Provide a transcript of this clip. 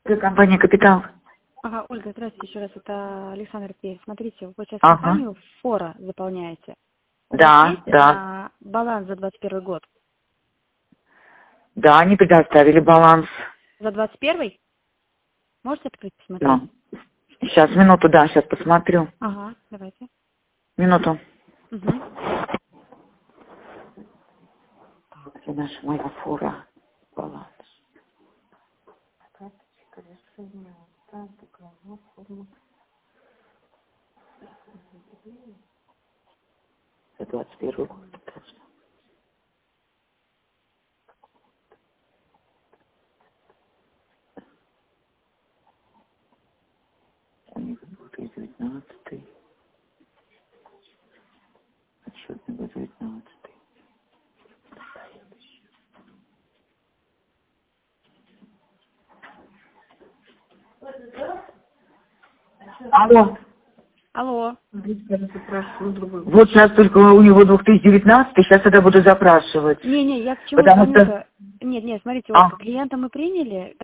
Компания «Капитал». Ага, Ольга, здравствуйте еще раз. Это Александр Перец. Смотрите, вы сейчас Ага. компанию «Фора» заполняете. У Да, вас есть да. баланс за 21 год? Да, они предоставили баланс. За 21? Можете открыть, посмотреть? Да. Сейчас, минуту, да, сейчас посмотрю. Ага, давайте. Минуту. Угу. Где наша моя фура? Баланс. За 21 год. Точно. У них 2019. Отчетный год 19. Алло. Алло. Вот сейчас только у него 2019, сейчас это буду запрашивать. Не, я к чему Потому звоню-то? что... Нет, смотрите, А. Ольга, клиента мы приняли,